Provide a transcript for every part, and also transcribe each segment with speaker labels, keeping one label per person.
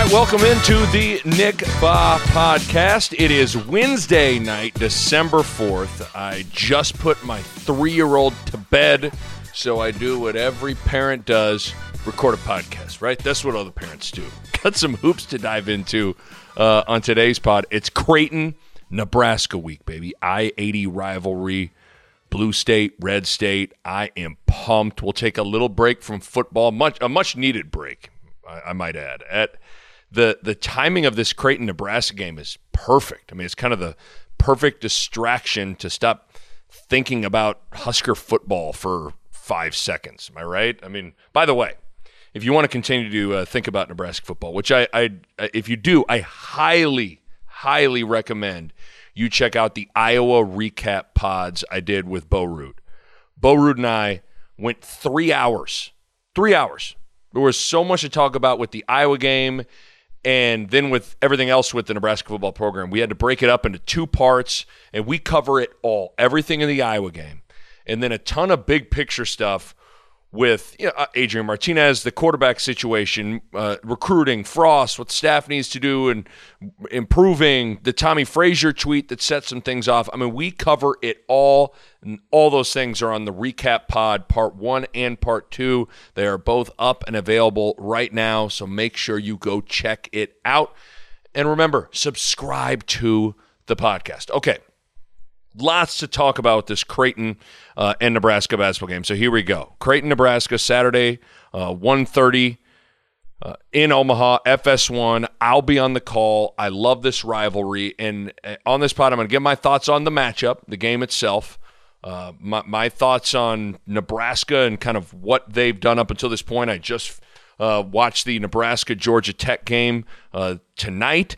Speaker 1: right, welcome into the Nick Bahe podcast. It is Wednesday night, December 4th. I just put my 3-year-old to bed, so I do what every parent does, record a podcast, right? That's what other parents do. Got some hoops to dive into on today's pod. It's Creighton, Nebraska week, baby. I-80 rivalry, Blue State, Red State. I am pumped. We'll take a little break from football, a much-needed break, I might add. The timing of this Creighton-Nebraska game is perfect. I mean, it's kind of the perfect distraction to stop thinking about Husker football for 5 seconds. Am I right? I mean, by the way, if you want to continue to think about Nebraska football, which if you do, I highly, highly recommend you check out the Iowa recap pods I did with Bo Root. Bo Root and I went 3 hours. 3 hours. There was so much to talk about with the Iowa game and then with everything else with the Nebraska football program. We had to break it up into 2 parts, and we cover it all, everything in the Iowa game. And then a ton of big picture stuff with Adrian Martinez, the quarterback situation, recruiting, Frost, what the staff needs to do, and improving, the Tommy Frazier tweet that set some things off. I mean, we cover it all, and all those things are on the recap pod, part 1 and part 2. They are both up and available right now, so make sure you go check it out. And remember, subscribe to the podcast. Okay. Lots to talk about this Creighton and Nebraska basketball game. So here we go. Creighton, Nebraska, Saturday, 1:30 in Omaha, FS1. I'll be on the call. I love this rivalry. And on this pod, I'm going to give my thoughts on the matchup, the game itself, my thoughts on Nebraska and kind of what they've done up until this point. I just watched the Nebraska-Georgia Tech game tonight.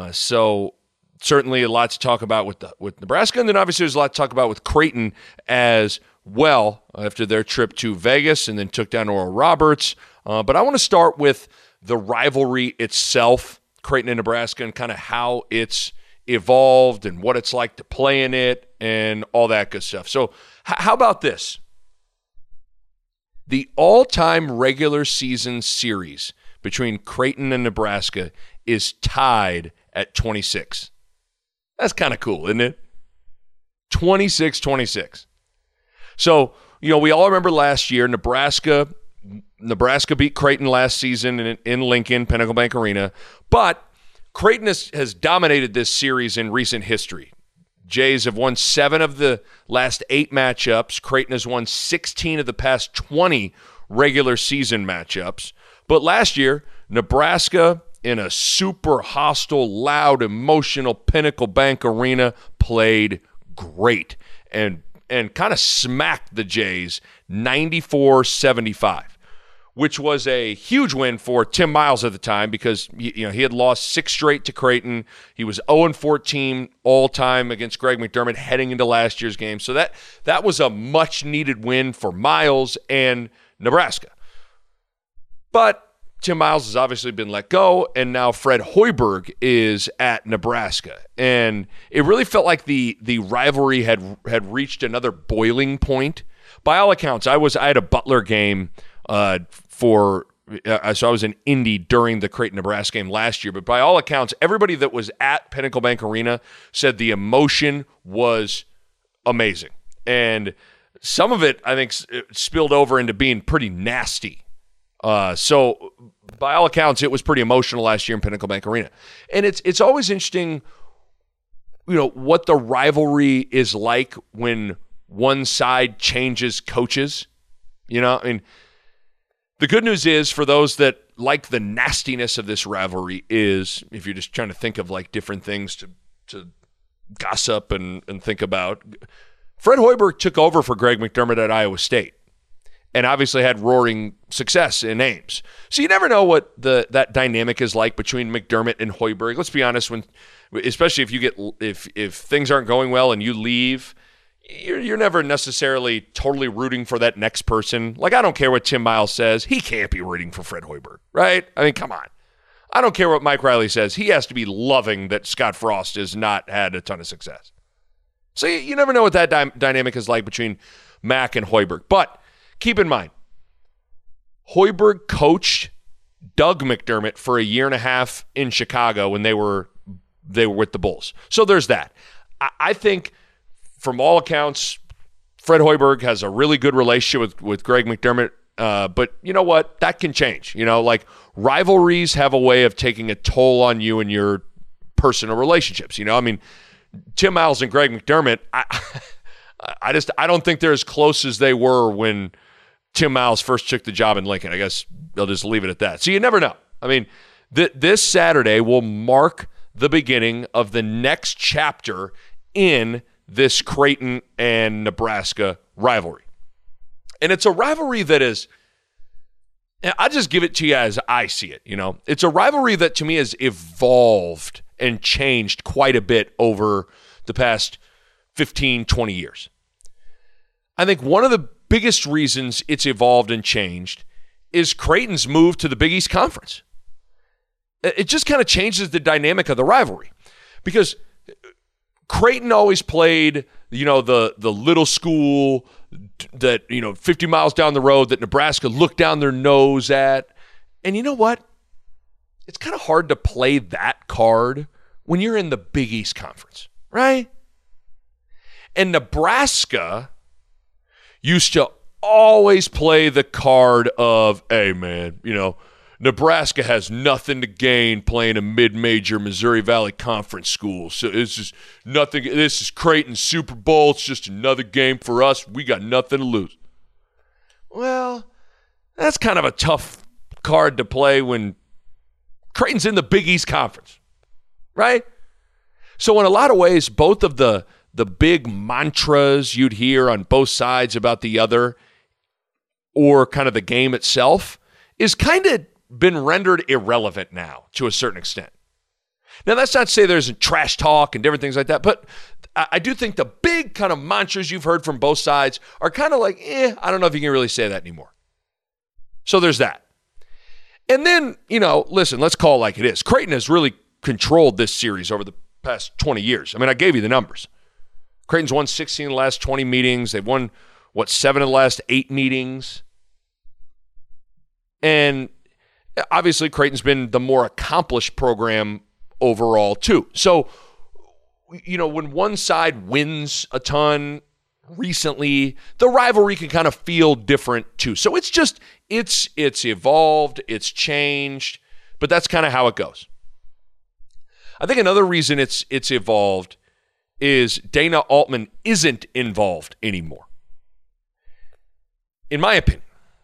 Speaker 1: So certainly a lot to talk about with Nebraska, and then obviously there's a lot to talk about with Creighton as well after their trip to Vegas and then took down Oral Roberts. But I want to start with the rivalry itself, Creighton and Nebraska, and kind of how it's evolved and what it's like to play in it and all that good stuff. So how about this? The all-time regular season series between Creighton and Nebraska is tied at 26. That's kind of cool, isn't it? 26-26. So, we all remember last year, Nebraska beat Creighton last season in Lincoln, Pinnacle Bank Arena. But Creighton has dominated this series in recent history. Jays have won 7 of the last 8 matchups. Creighton has won 16 of the past 20 regular season matchups. But last year, Nebraska, in a super hostile, loud, emotional Pinnacle Bank Arena, played great and kind of smacked the Jays 94-75, which was a huge win for Tim Miles at the time because he had lost 6 straight to Creighton. He was 0-14 all-time against Greg McDermott heading into last year's game. So that was a much-needed win for Miles and Nebraska. But Tim Miles has obviously been let go, and now Fred Hoiberg is at Nebraska. And it really felt like the rivalry had reached another boiling point. By all accounts, I had a Butler game so I was in Indy during the Creighton-Nebraska game last year. But by all accounts, everybody that was at Pinnacle Bank Arena said the emotion was amazing. And some of it, I think, spilled over into being pretty nasty. So by all accounts, it was pretty emotional last year in Pinnacle Bank Arena. And it's always interesting, what the rivalry is like when one side changes coaches. The good news is for those that like the nastiness of this rivalry is, if you're just trying to think of like different things to gossip and think about, Fred Hoiberg took over for Greg McDermott at Iowa State. And obviously had roaring success in Ames. So you never know what that dynamic is like between McDermott and Hoiberg. Let's be honest, especially if things aren't going well and you leave, you're never necessarily totally rooting for that next person. Like, I don't care what Tim Miles says. He can't be rooting for Fred Hoiberg, right? I mean, come on. I don't care what Mike Riley says. He has to be loving that Scott Frost has not had a ton of success. So you never know what that dynamic is like between Mac and Hoiberg. But keep in mind, Hoiberg coached Doug McDermott for a year and a half in Chicago when they were with the Bulls. So there's that. I think from all accounts, Fred Hoiberg has a really good relationship with Greg McDermott. But you know what? That can change. Like rivalries have a way of taking a toll on you and your personal relationships. Tim Miles and Greg McDermott, I don't think they're as close as they were when Tim Miles first took the job in Lincoln. I guess they'll just leave it at that. So you never know. This Saturday will mark the beginning of the next chapter in this Creighton and Nebraska rivalry. And it's a rivalry that is, I'll just give it to you as I see it. It's a rivalry that to me has evolved and changed quite a bit over the past 15, 20 years. I think one of the biggest reasons it's evolved and changed is Creighton's move to the Big East Conference. It just kind of changes the dynamic of the rivalry because Creighton always played, the little school that, 50 miles down the road that Nebraska looked down their nose at. And you know what? It's kind of hard to play that card when you're in the Big East Conference, right? And Nebraska used to always play the card of, hey, man, Nebraska has nothing to gain playing a mid-major Missouri Valley Conference school. So it's just nothing. This is Creighton's Super Bowl. It's just another game for us. We got nothing to lose. Well, that's kind of a tough card to play when Creighton's in the Big East Conference, right? So in a lot of ways, both of the big mantras you'd hear on both sides about the other or kind of the game itself is kind of been rendered irrelevant now to a certain extent. Now, that's not to say there isn't trash talk and different things like that, but I do think the big kind of mantras you've heard from both sides are kind of like, I don't know if you can really say that anymore. So there's that. And then, listen, let's call it like it is. Creighton has really controlled this series over the past 20 years. I gave you the numbers. Creighton's won 16 of the last 20 meetings. They've won, 7 of the last 8 meetings. And obviously, Creighton's been the more accomplished program overall, too. So, when one side wins a ton recently, the rivalry can kind of feel different, too. So it's evolved, it's changed, but that's kind of how it goes. I think another reason it's evolved is Dana Altman isn't involved anymore. In my opinion,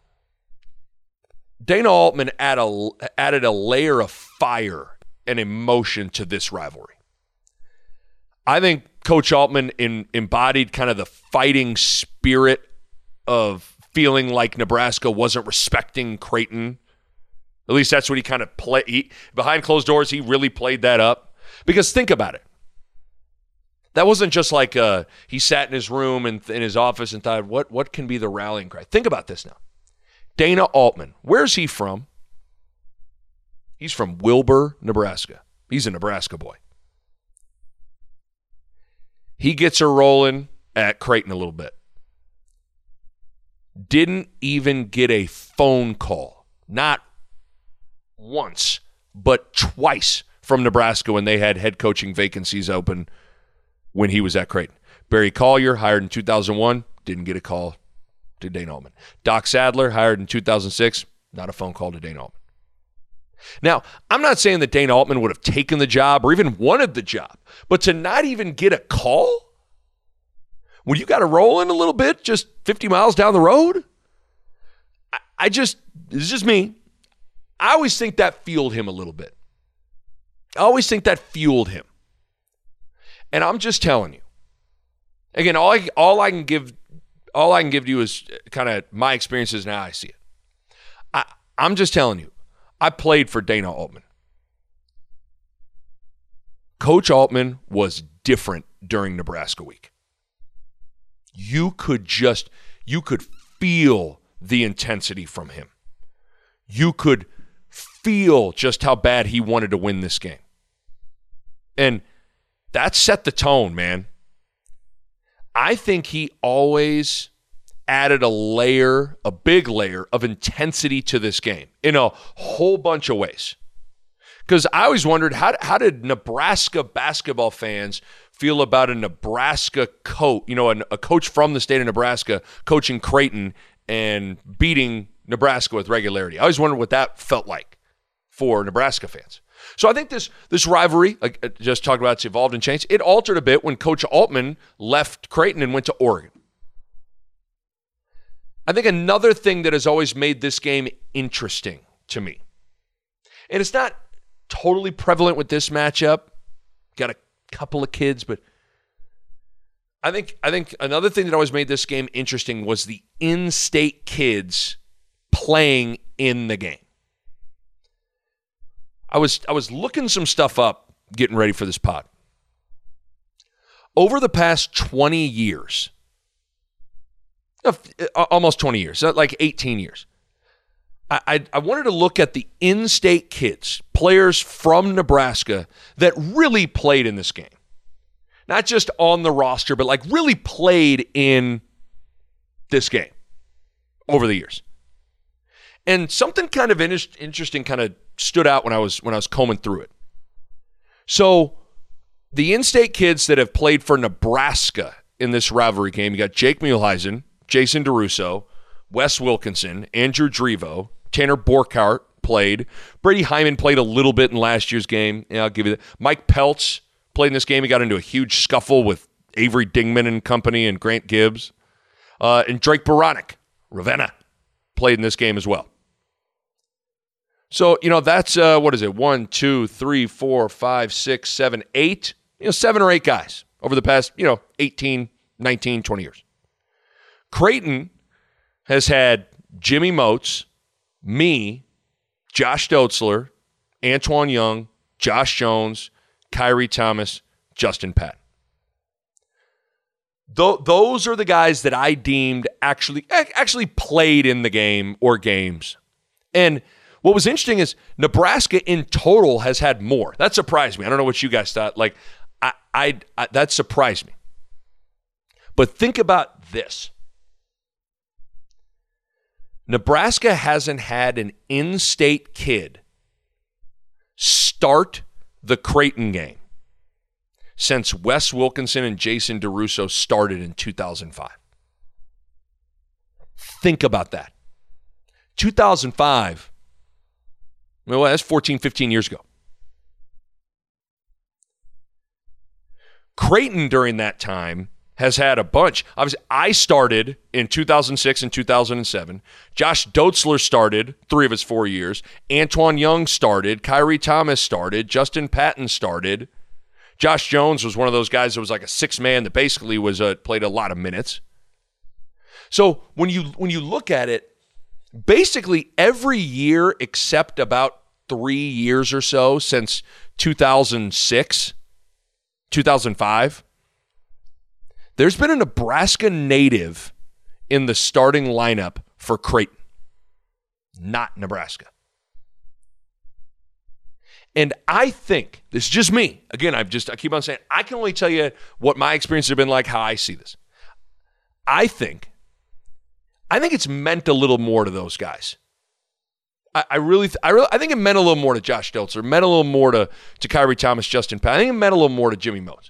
Speaker 1: Dana Altman added a layer of fire and emotion to this rivalry. I think Coach Altman embodied kind of the fighting spirit of feeling like Nebraska wasn't respecting Creighton. At least that's what he kind of played. Behind closed doors, he really played that up. Because think about it. That wasn't just like he sat in his room and in his office and thought, what can be the rallying cry? Think about this now. Dana Altman, where's he from? He's from Wilbur, Nebraska. He's a Nebraska boy. He gets her rolling at Creighton a little bit. Didn't even get a phone call. Not once, but twice from Nebraska when they had head coaching vacancies open when he was at Creighton. Barry Collier, hired in 2001, didn't get a call to Dana Altman. Doc Sadler, hired in 2006, not a phone call to Dana Altman. Now, I'm not saying that Dana Altman would have taken the job or even wanted the job, but to not even get a call when you got to roll in a little bit, just 50 miles down the road, this is just me. I always think that fueled him a little bit. I always think that fueled him. And I'm just telling you. Again, all I can give to you is kind of my experiences and how I see it. I'm just telling you. I played for Dana Altman. Coach Altman was different during Nebraska week. You could feel the intensity from him. You could feel just how bad he wanted to win this game. And that set the tone, man. I think he always added a big layer of intensity to this game in a whole bunch of ways. Because I always wondered, how did Nebraska basketball fans feel about a Nebraska coach, a coach from the state of Nebraska coaching Creighton and beating Nebraska with regularity? I always wondered what that felt like for Nebraska fans. So I think this rivalry, like I just talked about, it's evolved and changed. It altered a bit when Coach Altman left Creighton and went to Oregon. I think another thing that has always made this game interesting to me, and it's not totally prevalent with this matchup, got a couple of kids, but I think another thing that always made this game interesting was the in-state kids playing in the game. I was looking some stuff up, getting ready for this pod. Over the past 20 years, almost 20 years, like 18 years, I wanted to look at the in-state kids, players from Nebraska that really played in this game. Not just on the roster, but like really played in this game over the years. And something kind of interesting kind of stood out when I was combing through it. So the in-state kids that have played for Nebraska in this rivalry game, you got Jake Muehlheisen, Jason DeRusso, Wes Wilkinson, Andrew Drevo, Tanner Borkhardt played. Brady Hyman played a little bit in last year's game. Yeah, I'll give you that. Mike Peltz played in this game. He got into a huge scuffle with Avery Dingman and company and Grant Gibbs. And Drake Baranek, Ravenna, played in this game as well. So, that's, 1, 2, 3, 4, 5, 6, 7, 8, 7 or 8 guys over the past, 18, 19, 20 years. Creighton has had Jimmy Moats, me, Josh Dotzler, Antoine Young, Josh Jones, Kyrie Thomas, Justin Patton. Those are the guys that I deemed actually played in the game or games. And what was interesting is Nebraska in total has had more. That surprised me. I don't know what you guys thought. Like, I that surprised me. But think about this. Nebraska hasn't had an in-state kid start the Creighton game since Wes Wilkinson and Jason DeRusso started in 2005. Think about that. 2005, well, that's 14, 15 years ago. Creighton during that time has had a bunch. Obviously, I started in 2006 and 2007. Josh Dotzler started 3 of his 4 years. Antoine Young started. Kyrie Thomas started. Justin Patton started. Josh Jones was one of those guys that was like a 6-man that basically played a lot of minutes. So when you look at it, basically every year except about 3 years or so since 2006, 2005, there's been a Nebraska native in the starting lineup for Creighton, not Nebraska. And I think, this is just me. Again, I keep on saying, I can only tell you what my experience has been like, how I see this. I think it's meant a little more to those guys. I think it meant a little more to Josh Dotzler, meant a little more to Kyrie Thomas, Justin Patton. I think it meant a little more to Jimmy Moats.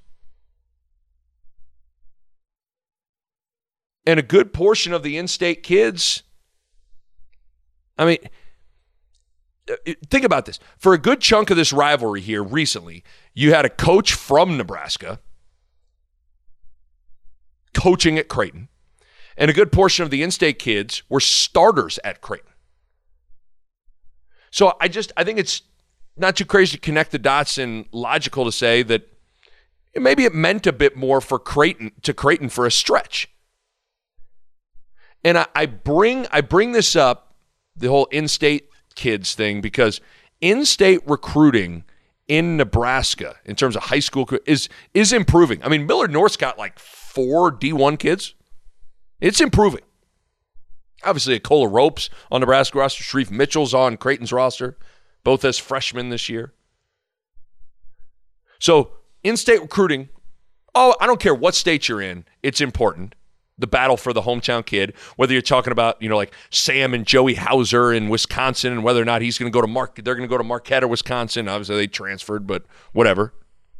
Speaker 1: And a good portion of the in-state kids, I mean, think about this. For a good chunk of this rivalry here recently, you had a coach from Nebraska coaching at Creighton, and a good portion of the in-state kids were starters at Creighton. So I think it's not too crazy to connect the dots and logical to say that maybe it meant a bit more for Creighton for a stretch. And I bring this up, the whole in-state kids thing, because in-state recruiting in Nebraska in terms of high school is improving. I mean, Millard North's got like 4 D1 kids. It's improving. Obviously, Akola Ropes on Nebraska roster. Sharif Mitchell's on Creighton's roster, both as freshmen this year. So in-state recruiting, I don't care what state you're in, it's important. the battle for the hometown kid, whether you're talking about, like Sam and Joey Hauser in Wisconsin and whether or not he's going to go to they're going to go to Marquette or Wisconsin. Obviously they transferred, but whatever.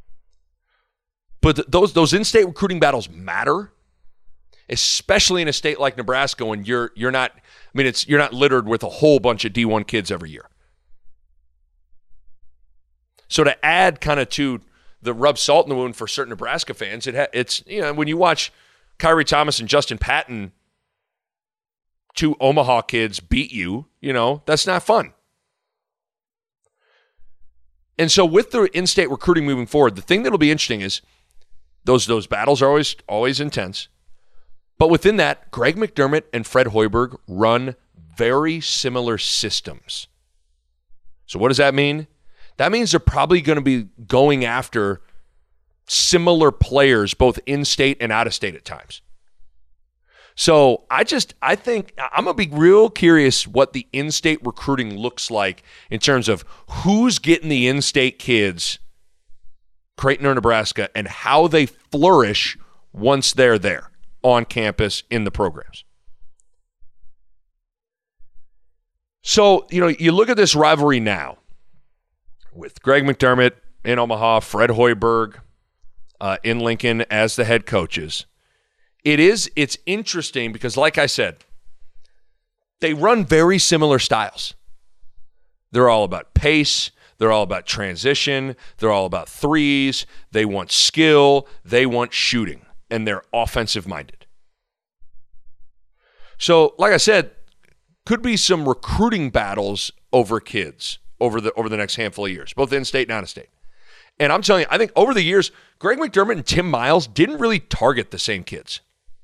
Speaker 1: But those in-state recruiting battles matter, especially in a state like Nebraska when you're not littered with a whole bunch of D1 kids every year. So to add kind of to the rub salt in the wound for certain Nebraska fans, it's when you watch Kyrie Thomas and Justin Patton, two Omaha kids, beat you, that's not fun. And so with the in-state recruiting moving forward, the thing that'll be interesting is those battles are always intense. But within that, Greg McDermott and Fred Hoiberg run very similar systems. So what does that mean? That means they're probably going to be going after similar players, both in-state and out-of-state at times. So I think I'm going to be real curious what the in-state recruiting looks like in terms of who's getting the in-state kids, Creighton or Nebraska, and how they flourish once they're there on campus in the programs. So, you look at this rivalry now with Greg McDermott in Omaha, Fred Hoiberg in Lincoln as the head coaches. It's interesting because, like I said, they run very similar styles. They're all about pace. They're all about transition. They're all about threes. They want skill. They want shooting. And they're offensive-minded. So, like I said, could be some recruiting battles over kids over the next handful of years, both in-state and out-of-state. And I'm telling you, I think over the years, Greg McDermott and Tim Miles didn't really target the same kids.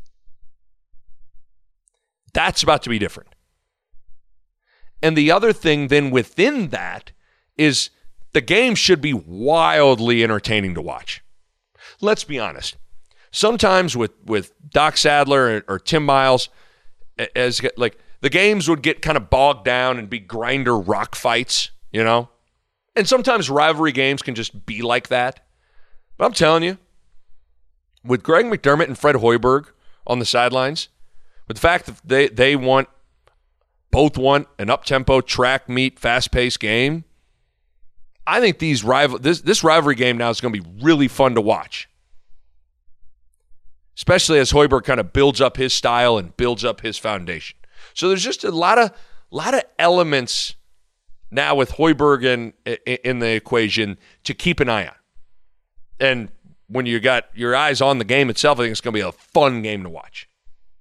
Speaker 1: That's about to be different. And the other thing then within that is the game should be wildly entertaining to watch. Let's be honest. Sometimes with Doc Sadler or Tim Miles, as like the games would get kind of bogged down and be grinder rock fights, And sometimes rivalry games can just be like that. But I'm telling you, with Greg McDermott and Fred Hoiberg on the sidelines, with the fact that they both want an up-tempo, track meet, fast-paced game, I think this rivalry game now is going to be really fun to watch. Especially as Hoiberg kind of builds up his style and builds up his foundation. So there's just a lot of elements now with Hoiberg in the equation to keep an eye on. And when you got your eyes on the game itself, I think it's going to be a fun game to watch.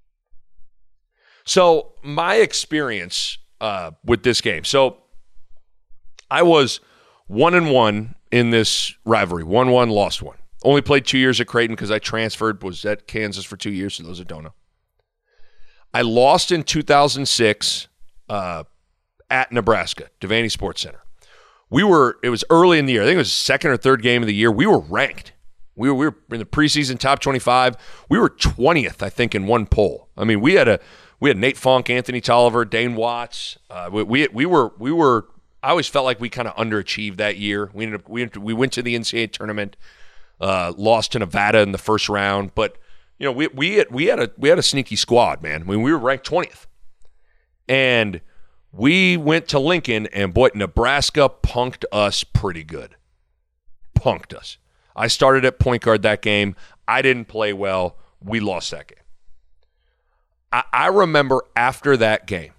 Speaker 1: So my experience with this game. So I was 1-1 in this rivalry. 1-1, lost 1. Only played 2 years at Creighton because I transferred, was at Kansas for 2 years, for those that don't know. I lost in 2006 at Nebraska, Devaney Sports Center. It was early in the year. I think it was the second or third game of the year. We were ranked. We were in the preseason top 25. We were 20th, I think, in one poll. I mean, we had Nate Funk, Anthony Tolliver, Dane Watts. We were. I always felt like we kind of underachieved that year. We went to the NCAA tournament, lost to Nevada in the first round, but we had a sneaky squad, man. I mean, we were ranked 20th, and we went to Lincoln, and boy, Nebraska punked us pretty good. Punked us. I started at point guard that game. I didn't play well. We lost that game. I remember after that game,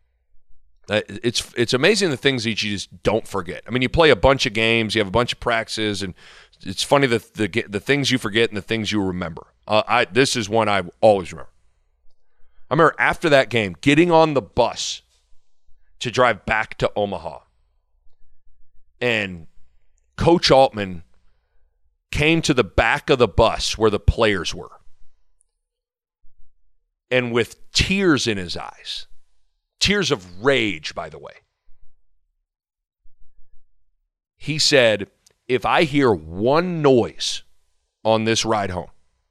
Speaker 1: it's amazing the things that you just don't forget. I mean, you play a bunch of games, you have a bunch of practices, and it's funny the things you forget and the things you remember. This is one I always remember. I remember after that game, getting on the bus to drive back to Omaha, and Coach Altman came to the back of the bus where the players were, and with tears in his eyes, tears of rage, by the way, he said, "If I hear one noise on this ride home,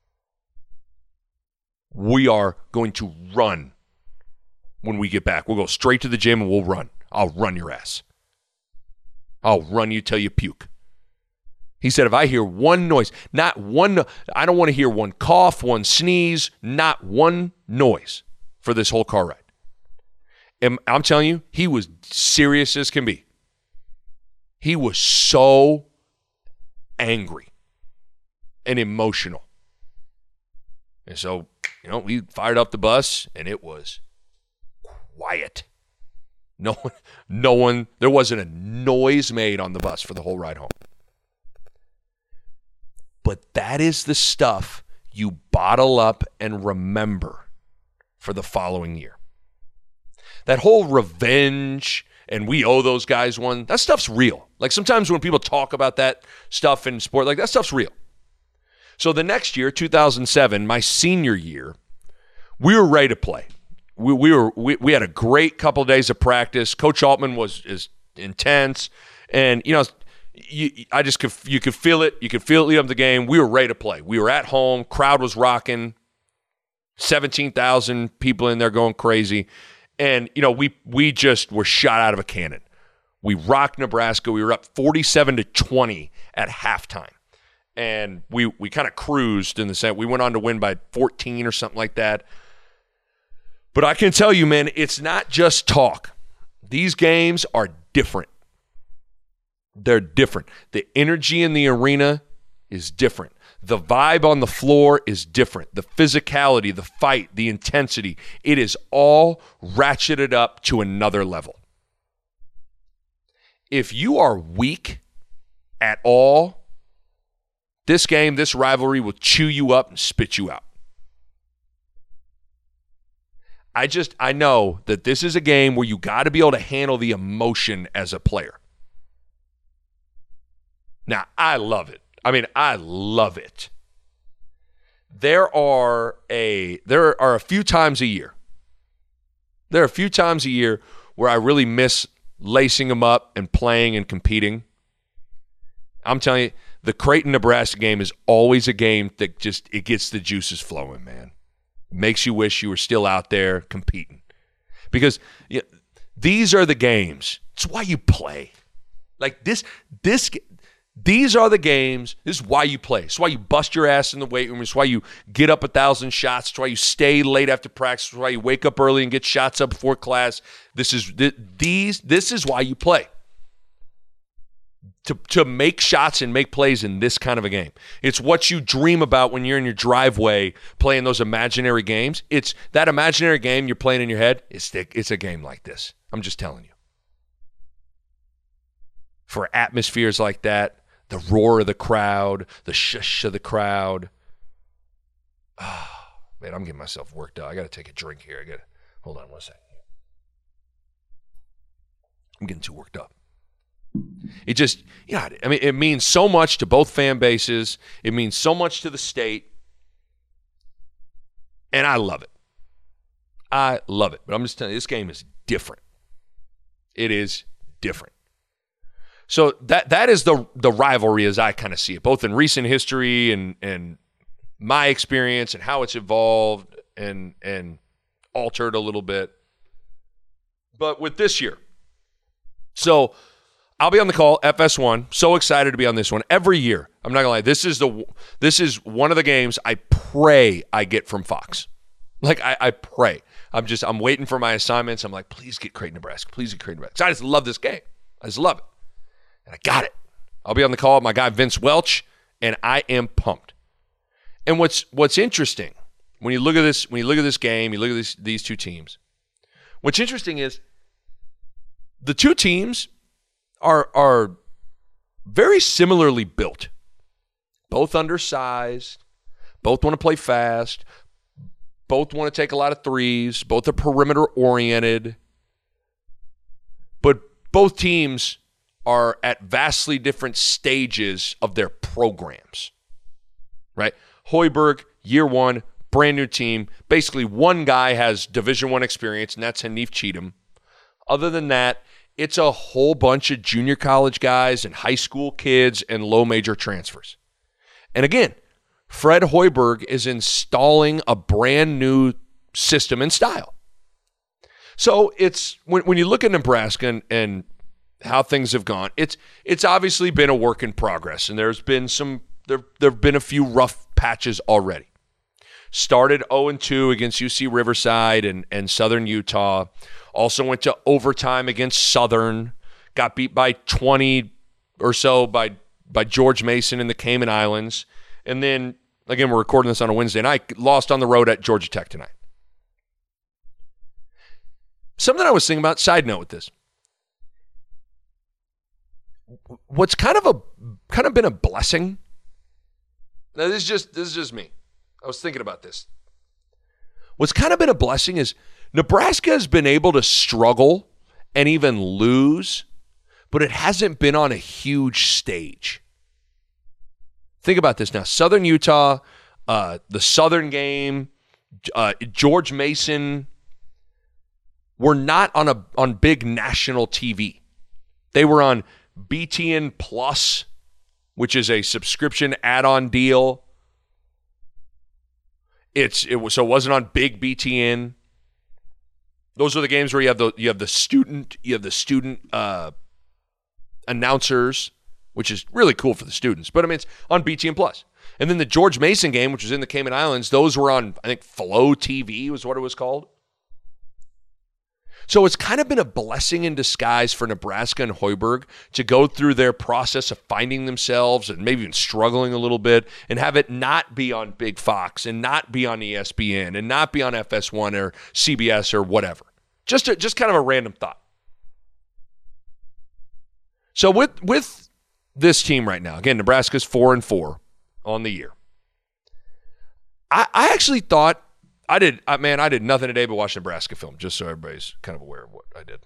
Speaker 1: we are going to run when we get back. We'll go straight to the gym and we'll run. I'll run your ass. I'll run you till you puke." He said, if I hear one noise, not one, I don't want to hear one cough, one sneeze, not one noise for this whole car ride. And I'm telling you, he was serious as can be. He was so angry and emotional. And so, we fired up the bus, and it was quiet. No one, there wasn't a noise made on the bus for the whole ride home. But that is the stuff you bottle up and remember for the following year. That whole revenge, and we owe those guys one, that stuff's real. Like sometimes when people talk about that stuff in sport, like that stuff's real. So the next year, 2007, my senior year, we were ready to play. We had a great couple of days of practice. Coach Altman is intense, and you could feel it. You could feel it lead up the game. We were ready to play. We were at home. Crowd was rocking. 17,000 people in there going crazy, and we just were shot out of a cannon. We rocked Nebraska. We were up 47-20 at halftime. And we kind of cruised in the set. We went on to win by 14 or something like that. But I can tell you, man, it's not just talk. These games are different. They're different. The energy in the arena is different. The vibe on the floor is different. The physicality, the fight, the intensity, it is all ratcheted up to another level. If you are weak at all, this game, this rivalry will chew you up and spit you out. I know that this is a game where you got to be able to handle the emotion as a player. Now, I love it. I love it. There are a few times a year. There are a few times a year where I really miss lacing them up and playing and competing. I'm telling you, the Creighton-Nebraska game is always a game that it gets the juices flowing, man. Makes you wish you were still out there competing. Because these are the games. It's why you play. Like these are the games. This is why you play. It's why you bust your ass in the weight room. It's why you get up 1,000 shots. It's why you stay late after practice. It's why you wake up early and get shots up before class. This is why you play. To make shots and make plays in this kind of a game. It's what you dream about when you're in your driveway playing those imaginary games. It's that imaginary game you're playing in your head. It's a game like this. I'm just telling you. For atmospheres like that, the roar of the crowd, the shush of the crowd. Oh, man, I'm getting myself worked up. I got to take a drink here. Hold on one second. I'm getting too worked up. It just, it means so much to both fan bases. It means so much to the state. And I love it. I love it. But I'm just telling you, this game is different. It is different. So that is the rivalry as I kind of see it, both in recent history and my experience and how it's evolved and altered a little bit. But with this year, so I'll be on the call, FS1. So excited to be on this one. Every year, I'm not going to lie, this is one of the games I pray I get from Fox. Like, I pray. I'm waiting for my assignments. I'm like, please get Creighton, Nebraska. Please get Creighton, Nebraska. I just love this game. I just love it. And I got it. I'll be on the call with my guy, Vince Welch, and I am pumped. And what's interesting, when you look at this game, you look at these two teams, what's interesting is the two teams are very similarly built. Both undersized, both want to play fast, both want to take a lot of threes, both are perimeter oriented. But both teams are at vastly different stages of their programs. Right? Hoiberg, year one, brand new team. Basically, one guy has Division I experience, and that's Hanif Cheatham. Other than that, it's a whole bunch of junior college guys and high school kids and low major transfers. And again, Fred Hoiberg is installing a brand new system and style. So it's when you look at Nebraska and how things have gone. It's obviously been a work in progress, and there've been a few rough patches already. Started 0-2 against UC Riverside and Southern Utah. Also went to overtime against Southern. Got beat by 20 or so by George Mason in the Cayman Islands. And then, again, we're recording this on a Wednesday night, lost on the road at Georgia Tech tonight. Something I was thinking about, side note with this. What's kind of been a blessing. Now this is just me. I was thinking about this. What's kind of been a blessing is Nebraska has been able to struggle and even lose, but it hasn't been on a huge stage. Think about this now. Southern Utah, the Southern game, George Mason were not on big national TV. They were on BTN Plus, which is a subscription add-on deal. So it wasn't on big BTN. Those are the games where you have the student announcers, which is really cool for the students. But I mean, it's on BTN Plus. And then the George Mason game, which was in the Cayman Islands, those were on, I think, Flow TV was what it was called. So it's kind of been a blessing in disguise for Nebraska and Hoiberg to go through their process of finding themselves and maybe even struggling a little bit and have it not be on Big Fox and not be on ESPN and not be on FS1 or CBS or whatever. Just kind of a random thought. So with this team right now, again, Nebraska's 4-4 on the year. I actually thought I did nothing today but watch Nebraska film, just so everybody's kind of aware of what I did.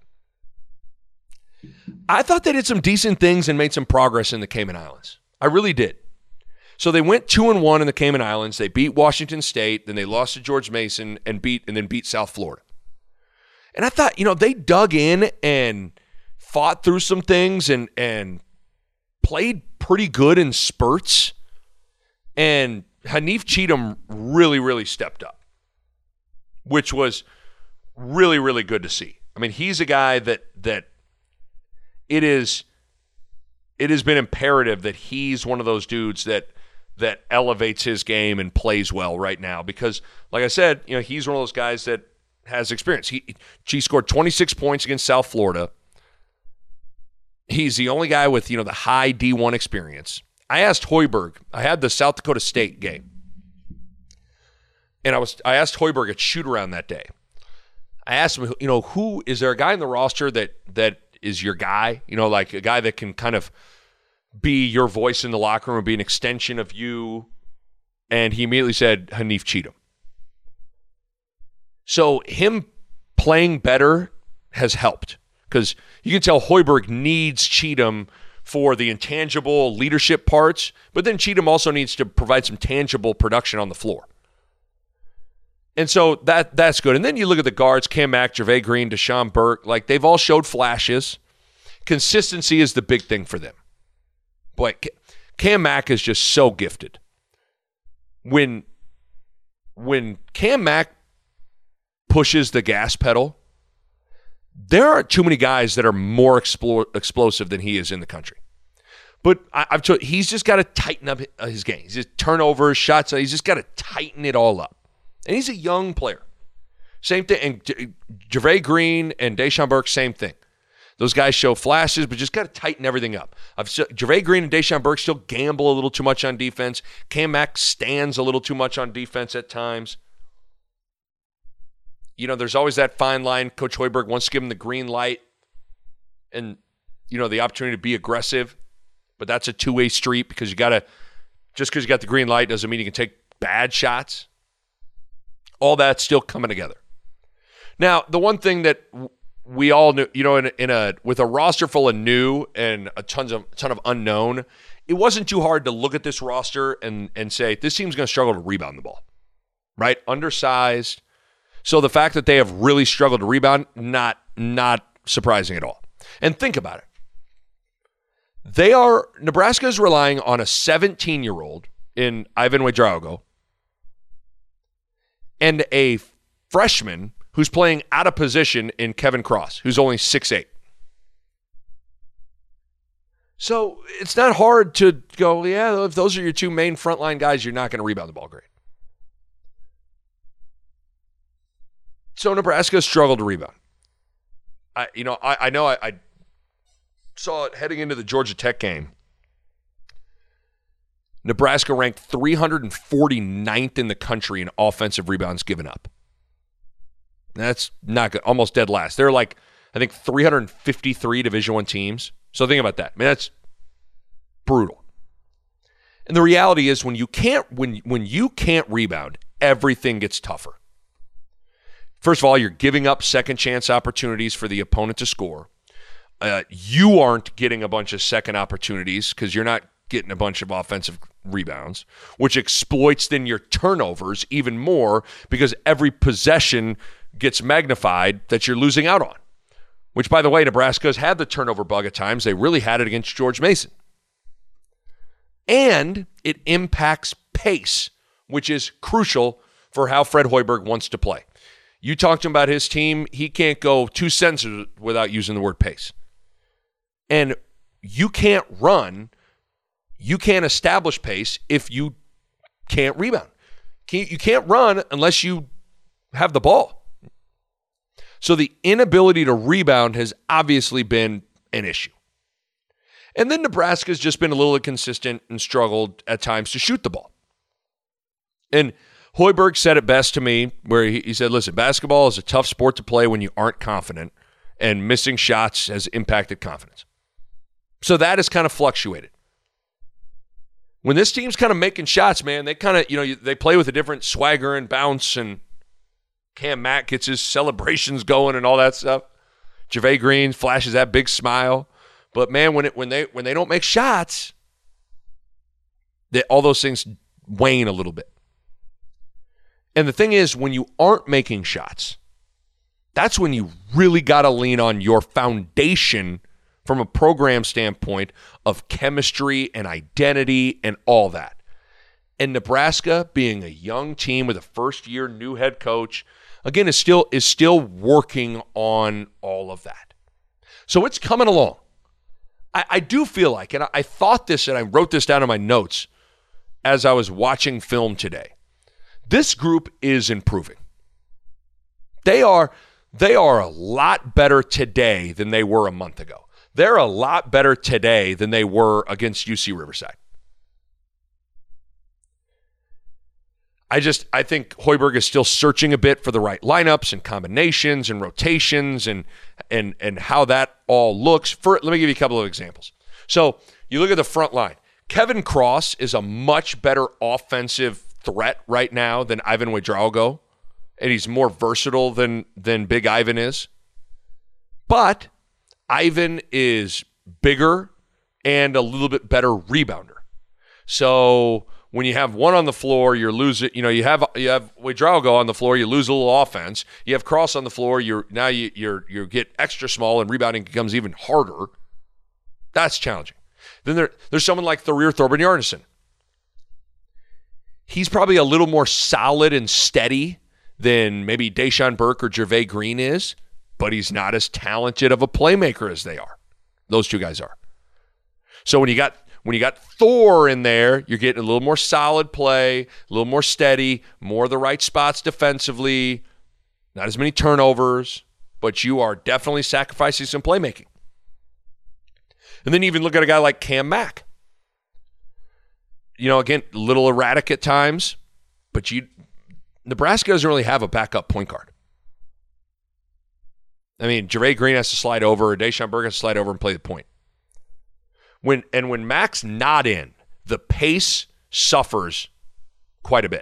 Speaker 1: I thought they did some decent things and made some progress in the Cayman Islands. I really did. So they went 2-1 in the Cayman Islands. They beat Washington State, then they lost to George Mason and then beat South Florida. And I thought, they dug in and fought through some things and played pretty good in spurts. And Hanif Cheatham really, really stepped up, which was really, really good to see. I mean, he's a guy that it has been imperative that he's one of those dudes that elevates his game and plays well right now because, like I said, he's one of those guys that has experience. He scored 26 points against South Florida. He's the only guy with, the high D1 experience. I asked Hoiberg, I had the South Dakota State game. And I asked Hoiberg at shoot-around that day. I asked him, who is there a guy in the roster that is your guy? Like a guy that can kind of be your voice in the locker room, be an extension of you. And he immediately said Hanif Cheatham. So him playing better has helped because you can tell Hoiberg needs Cheatham for the intangible leadership parts, but then Cheatham also needs to provide some tangible production on the floor. And so that's good. And then you look at the guards, Cam Mack, Gervais Green, Deshaun Burke, like they've all showed flashes. Consistency is the big thing for them. Boy, Cam Mack is just so gifted. When Cam Mack pushes the gas pedal, there aren't too many guys that are more explosive than he is in the country. But I've told he's just got to tighten up his game. He's just turnovers, shots. He's just got to tighten it all up. And he's a young player. Same thing. And Gervais Green and Deshaun Burke, same thing. Those guys show flashes, but just got to tighten everything up. Gervais Green and Deshaun Burke still gamble a little too much on defense. Cam Mack stands a little too much on defense at times. There's always that fine line. Coach Hoiberg wants to give him the green light and, the opportunity to be aggressive. But that's a two-way street because just because you got the green light doesn't mean you can take bad shots. All that's still coming together. Now, the one thing that we all knew, with a roster full of new and a ton of unknown, it wasn't too hard to look at this roster and say, this team's going to struggle to rebound the ball, right? Undersized. So the fact that they have really struggled to rebound, not surprising at all. And think about it. Nebraska is relying on a 17-year-old in Ivan Ouedraogo and a freshman who's playing out of position in Kevin Cross, who's only 6'8". So it's not hard to go, yeah, if those are your two main frontline guys, you're not going to rebound the ball great. So Nebraska struggled to rebound. I know I saw it heading into the Georgia Tech game. Nebraska ranked 349th in the country in offensive rebounds given up. That's not good. Almost dead last. They're like, I think, 353 Division I teams. So think about that. I mean, that's brutal. And the reality is when you can't rebound, everything gets tougher. First of all, you're giving up second chance opportunities for the opponent to score. You aren't getting a bunch of second opportunities because you're not getting a bunch of offensive rebounds, which exploits then your turnovers even more because every possession gets magnified that you're losing out on. Which, by the way, Nebraska's had the turnover bug at times. They really had it against George Mason. And it impacts pace, which is crucial for how Fred Hoiberg wants to play. You talked to him about his team. He can't go 2 sentences without using the word pace. And you can't run, you can't establish pace if you can't rebound. You can't run unless you have the ball. So the inability to rebound has obviously been an issue. And then Nebraska's just been a little inconsistent and struggled at times to shoot the ball. And Hoiberg said it best to me where he said, listen, basketball is a tough sport to play when you aren't confident, and missing shots has impacted confidence. So that has kind of fluctuated. When this team's kind of making shots, man, they kind of, they play with a different swagger and bounce, and Cam Mack gets his celebrations going and all that stuff. JaVale Green flashes that big smile. But man, when they don't make shots, all those things wane a little bit. And the thing is, when you aren't making shots, that's when you really got to lean on your foundation from a program standpoint of chemistry and identity and all that. And Nebraska, being a young team with a first-year new head coach, again, is still working on all of that. So it's coming along. I do feel like, and I thought this, and I wrote this down in my notes as I was watching film today, this group is improving. They are a lot better today than they were a month ago. They're a lot better today than they were against UC Riverside. I think Hoiberg is still searching a bit for the right lineups and combinations and rotations and how that all looks. Let me give you a couple of examples. So you look at the front line. Kevin Cross is a much better offensive threat right now than Ivan Ouedraogo, and he's more versatile than Big Ivan is. But Ivan is bigger and a little bit better rebounder. So when you have one on the floor, you're losing. You have Ouedraogo on the floor, you lose a little offense. You have Cross on the floor, you get extra small, and rebounding becomes even harder. That's challenging. Then there's someone like Thorir Thorbjornsen. He's probably a little more solid and steady than maybe Deshaun Burke or JaVale Green is, but he's not as talented of a playmaker as they are. Those two guys are. So when you got Thor in there, you're getting a little more solid play, a little more steady, more of the right spots defensively, not as many turnovers, but you are definitely sacrificing some playmaking. And then you even look at a guy like Cam Mack. Again, a little erratic at times, but Nebraska doesn't really have a backup point guard. I mean, JaVale Green has to slide over, or Deshaun Burke has to slide over and play the point. When Mack's not in, the pace suffers quite a bit.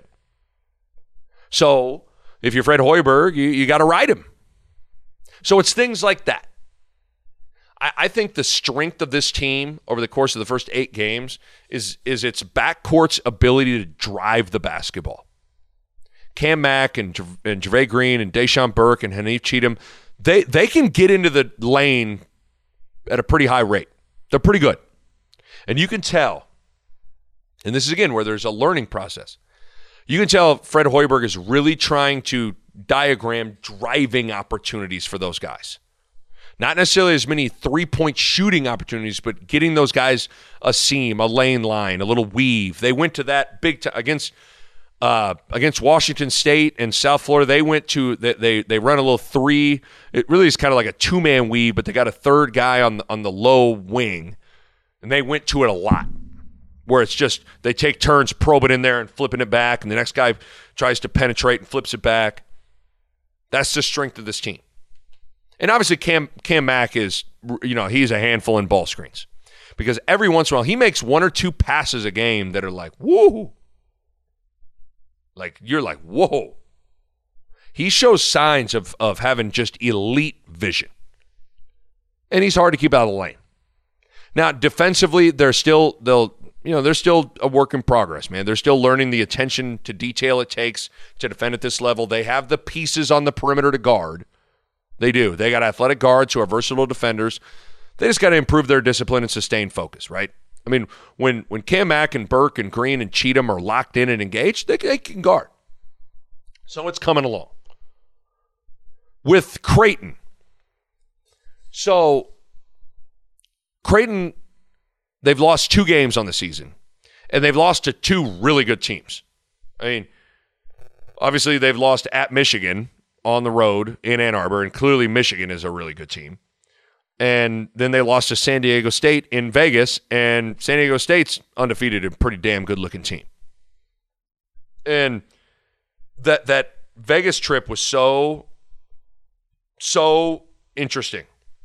Speaker 1: So if you're Fred Hoiberg, you got to ride him. So it's things like that. I think the strength of this team over the course of the first 8 games is its backcourt's ability to drive the basketball. Cam Mack and JaVale Green and Deshaun Burke and Hanif Cheatham, they can get into the lane at a pretty high rate. They're pretty good. And you can tell, and this is again where there's a learning process, you can tell Fred Hoiberg is really trying to diagram driving opportunities for those guys. Not necessarily as many three-point shooting opportunities, but getting those guys a seam, a lane line, a little weave. They went to that big time against Washington State and South Florida. They went to they run a little three. It really is kind of like a two-man weave, but they got a third guy on the low wing, and they went to it a lot. Where it's just they take turns probing in there and flipping it back, and the next guy tries to penetrate and flips it back. That's the strength of this team. And obviously Cam Mack is, he's a handful in ball screens. Because every once in a while, he makes one or two passes a game that are like, woo. Like, you're like, whoa. He shows signs of having just elite vision. And he's hard to keep out of the lane. Now, defensively, they're still a work in progress, man. They're still learning the attention to detail it takes to defend at this level. They have the pieces on the perimeter to guard. They do. They got athletic guards who are versatile defenders. They just got to improve their discipline and sustain focus, right? I mean, when Cam Mack and Burke and Green and Cheatham are locked in and engaged, they can guard. So it's coming along. With Creighton. So Creighton, they've lost 2 games on the season, and they've lost to 2 really good teams. I mean, obviously they've lost at Michigan on the road in Ann Arbor, and clearly Michigan is a really good team. And then they lost to San Diego State in Vegas, and San Diego State's undefeated and pretty damn good-looking team. And that Vegas trip was so interesting.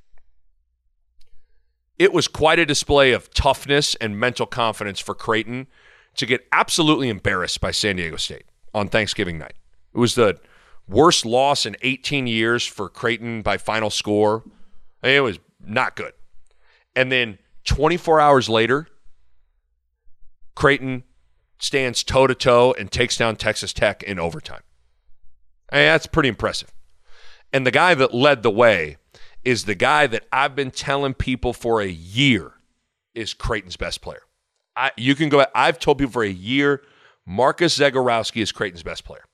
Speaker 1: It was quite a display of toughness and mental confidence for Creighton to get absolutely embarrassed by San Diego State on Thanksgiving night. It was the worst loss in 18 years for Creighton by final score. I mean, it was not good. And then 24 hours later, Creighton stands toe-to-toe and takes down Texas Tech in overtime. I mean, that's pretty impressive. And the guy that led the way is the guy that I've been telling people for a year is Creighton's best player. I've told people for a year, Marcus Zegarowski is Creighton's best player.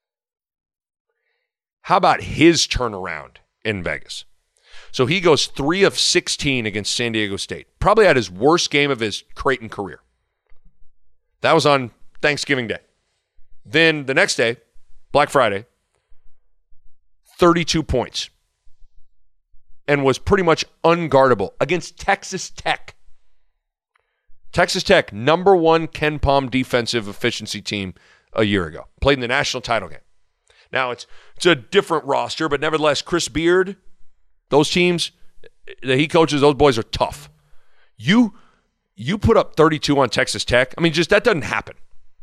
Speaker 1: How about his turnaround in Vegas? So he goes 3 of 16 against San Diego State. Probably had his worst game of his Creighton career. That was on Thanksgiving Day. Then the next day, Black Friday, 32 points. And was pretty much unguardable against Texas Tech. Texas Tech, number 1 Ken Palm defensive efficiency team a year ago. Played in the national title game. Now, it's a different roster, but nevertheless, Chris Beard, those teams that he coaches, those boys are tough. You put up 32 on Texas Tech. I mean, just that doesn't happen.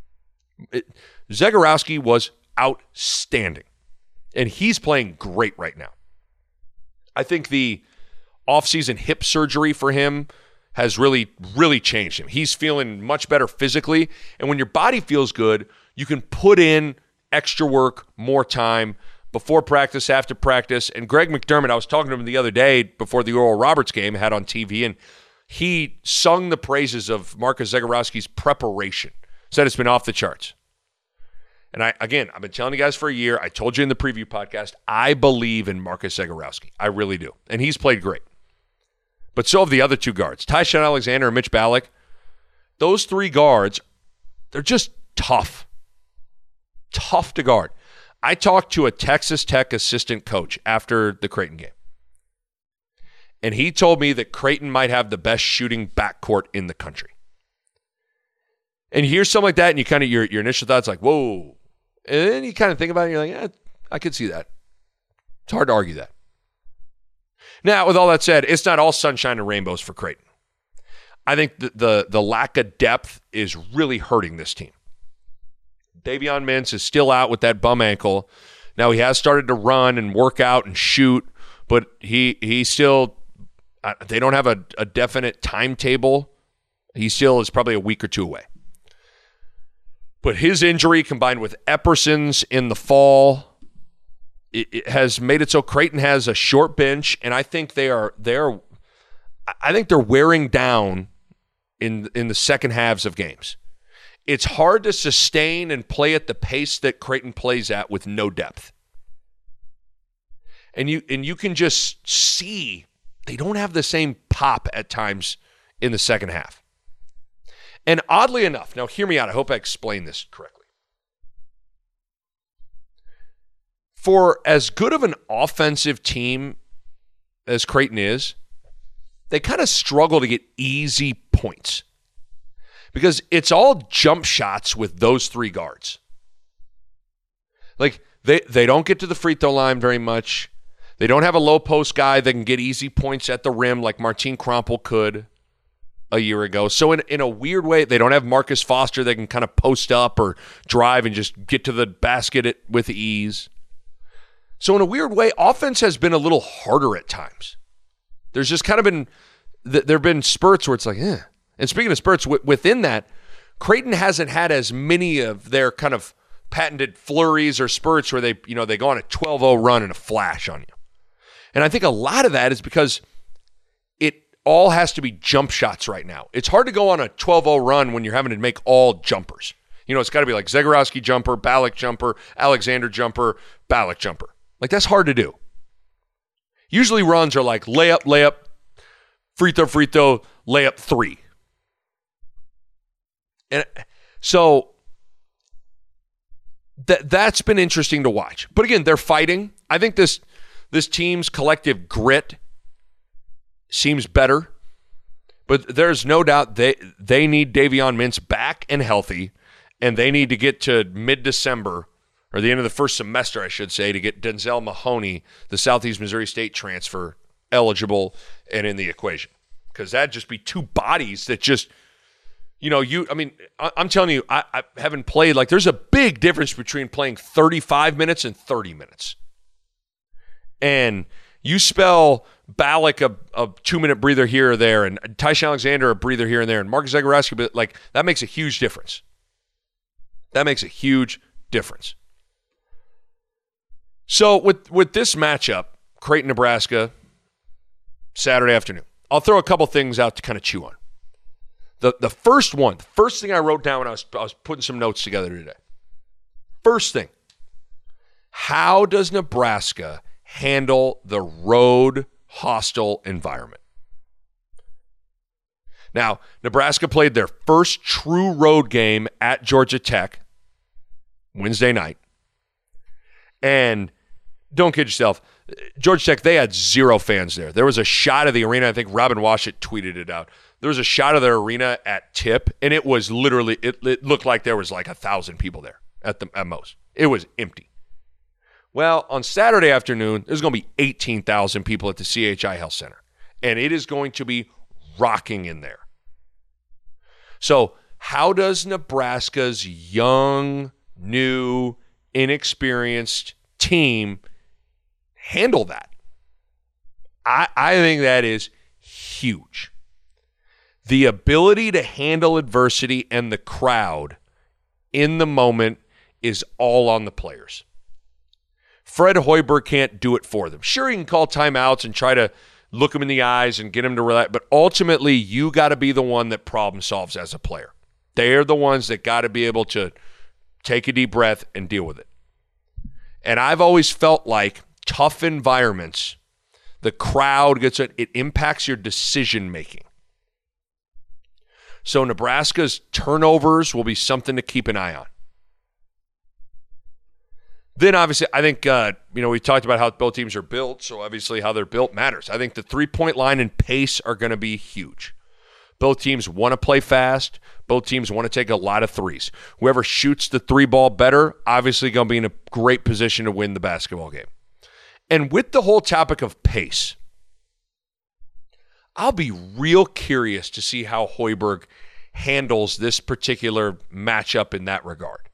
Speaker 1: Zegarowski was outstanding, and he's playing great right now. I think the offseason hip surgery for him has really, really changed him. He's feeling much better physically, and when your body feels good, you can put in extra work, more time, before practice, after practice. And Greg McDermott, I was talking to him the other day before the Oral Roberts game, had on TV, and he sung the praises of Marcus Zegarowski's preparation. Said it's been off the charts. And I've been telling you guys for a year, I told you in the preview podcast, I believe in Marcus Zegarowski. I really do. And he's played great. But so have the other 2 guards, Tyshawn Alexander and Mitch Ballack. Those 3 guards, they're just tough. Tough to guard. I talked to a Texas Tech assistant coach after the Creighton game. And he told me that Creighton might have the best shooting backcourt in the country. And you hear something like that, and you kind of your initial thoughts like, whoa. And then you kind of think about it, and you're like, yeah, I could see that. It's hard to argue that. Now, with all that said, it's not all sunshine and rainbows for Creighton. I think the lack of depth is really hurting this team. Davion Mintz is still out with that bum ankle. Now, he has started to run and work out and shoot, but he still, they don't have a definite timetable. He still is probably a week or 2 away. But his injury combined with Epperson's in the fall, it has made it so Creighton has a short bench, and I think they're wearing down in the second halves of games. It's hard to sustain and play at the pace that Creighton plays at with no depth. And you can just see they don't have the same pop at times in the second half. And oddly enough, now hear me out. I hope I explained this correctly. For as good of an offensive team as Creighton is, they kind of struggle to get easy points because it's all jump shots with those three guards. Like, they don't get to the free throw line very much. They don't have a low post guy that can get easy points at the rim like Martin Krompel could a year ago. So in a weird way, they don't have Marcus Foster that can kind of post up or drive and just get to the basket with ease. So in a weird way, offense has been a little harder at times. There's just kind of been, there have been spurts where it's like, eh. And speaking of spurts, within that, Creighton hasn't had as many of their kind of patented flurries or spurts where they go on a 12-0 run and a flash on you. And I think a lot of that is because it all has to be jump shots right now. It's hard to go on a 12-0 run when you're having to make all jumpers. It's got to be like Zagorowski jumper, Ballack jumper, Alexander jumper, Ballack jumper. Like, that's hard to do. Usually runs are like layup, free throw, layup 3. And so that's been interesting to watch. But again, they're fighting. I think this team's collective grit seems better. But there's no doubt they need Davion Mintz back and healthy, and they need to get to mid-December, or the end of the first semester, I should say, to get Denzel Mahoney, the Southeast Missouri State transfer, eligible and in the equation. Because that'd just be two bodies that just, I'm telling you, I haven't played, like, there's a big difference between playing 35 minutes and 30 minutes. And you spell Ballack a 2-minute breather here or there, and Tyshon Alexander a breather here and there, and Marcus Zagorowski, but like, that makes a huge difference. That makes a huge difference. So with this matchup, Creighton, Nebraska, Saturday afternoon, I'll throw a couple things out to kind of chew on. The first thing I wrote down when I was putting some notes together today. First thing, how does Nebraska handle the road hostile environment? Now, Nebraska played their first true road game at Georgia Tech Wednesday night. And don't kid yourself, Georgia Tech, they had 0 fans there. There was a shot of the arena. I think Robin Washut tweeted it out. There was a shot of their arena at tip, and it was literally, it looked like there was like 1,000 people there at most. It was empty. Well, on Saturday afternoon, there's going to be 18,000 people at the CHI Health Center, and it is going to be rocking in there. So how does Nebraska's young, new, inexperienced team handle that? I think that is huge. The ability to handle adversity and the crowd in the moment is all on the players. Fred Hoiberg can't do it for them. Sure, he can call timeouts and try to look them in the eyes and get them to relax, but ultimately you got to be the one that problem solves as a player. They're the ones that got to be able to take a deep breath and deal with it. And I've always felt like tough environments, the crowd gets it impacts your decision making. So Nebraska's turnovers will be something to keep an eye on. Then obviously, I think, we talked about how both teams are built, so obviously how they're built matters. I think the three-point line and pace are going to be huge. Both teams want to play fast. Both teams want to take a lot of threes. Whoever shoots the three ball better, obviously going to be in a great position to win the basketball game. And with the whole topic of pace, I'll be real curious to see how Hoiberg handles this particular matchup in that regard.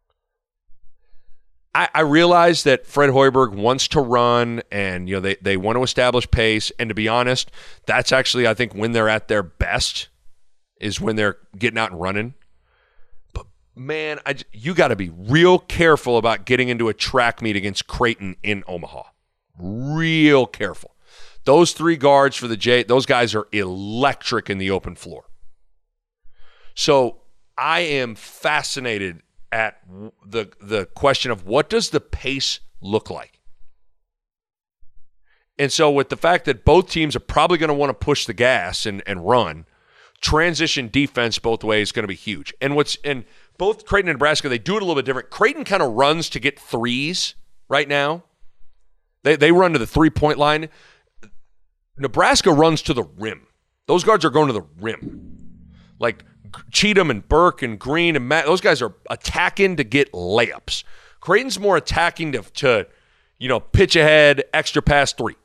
Speaker 1: I realize that Fred Hoiberg wants to run and they want to establish pace. And to be honest, that's actually, I think, when they're at their best is when they're getting out and running. But man, you got to be real careful about getting into a track meet against Creighton in Omaha. Real careful. Those three guards for the J, those guys are electric in the open floor. So I am fascinated at the question of what does the pace look like? And so with the fact that both teams are probably going to want to push the gas and run, transition defense both ways is going to be huge. And both Creighton and Nebraska, they do it a little bit different. Creighton kind of runs to get threes right now. They run to the three-point line. Nebraska runs to the rim. Those guards are going to the rim. Like Cheatham and Burke and Green and Matt, those guys are attacking to get layups. Creighton's more attacking to pitch ahead, extra pass three.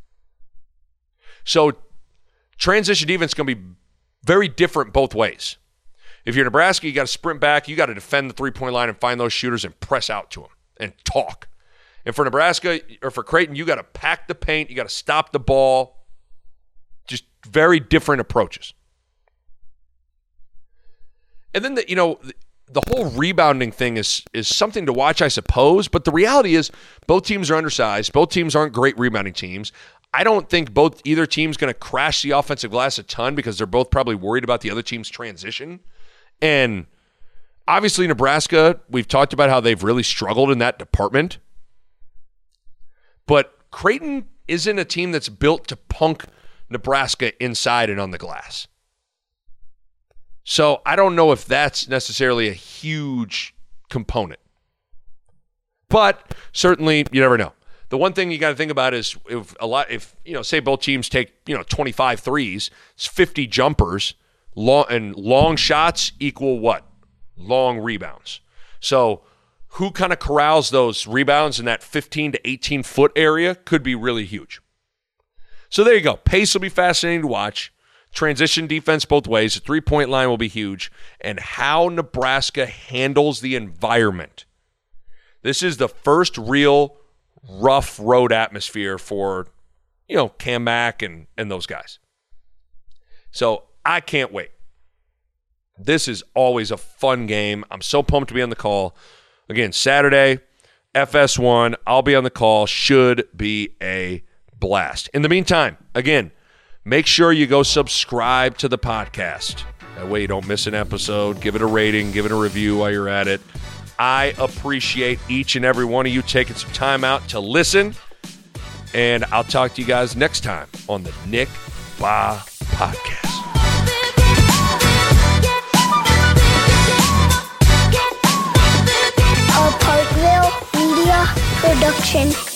Speaker 1: So transition defense is going to be very different both ways. If you're Nebraska, you got to sprint back. You got to defend the three-point line and find those shooters and press out to them and talk. And for Nebraska or for Creighton, you got to pack the paint. You got to stop the ball. Just very different approaches. And then the whole rebounding thing is something to watch, I suppose. But the reality is both teams are undersized. Both teams aren't great rebounding teams. I don't think either team's going to crash the offensive glass a ton because they're both probably worried about the other team's transition. And obviously Nebraska, we've talked about how they've really struggled in that department. But Creighton isn't a team that's built to punk Nebraska inside and on the glass. So I don't know if that's necessarily a huge component. But certainly you never know. The one thing you got to think about is if say both teams take 25 threes, it's 50 jumpers, long shots equal what? Long rebounds. So who kind of corrals those rebounds in that 15 to 18 foot area could be really huge. So there you go. Pace will be fascinating to watch. Transition defense both ways. The three-point line will be huge. And how Nebraska handles the environment. This is the first real rough road atmosphere for, Cam Mack and those guys. So I can't wait. This is always a fun game. I'm so pumped to be on the call. Again, Saturday, FS1. I'll be on the call. Should be a blast. In the meantime, again, make sure you go subscribe to the podcast. That way you don't miss an episode. Give it a rating. Give it a review while you're at it. I appreciate each and every one of you taking some time out to listen. And I'll talk to you guys next time on the Nick Bahe Podcast.
Speaker 2: A Parkville Media Production.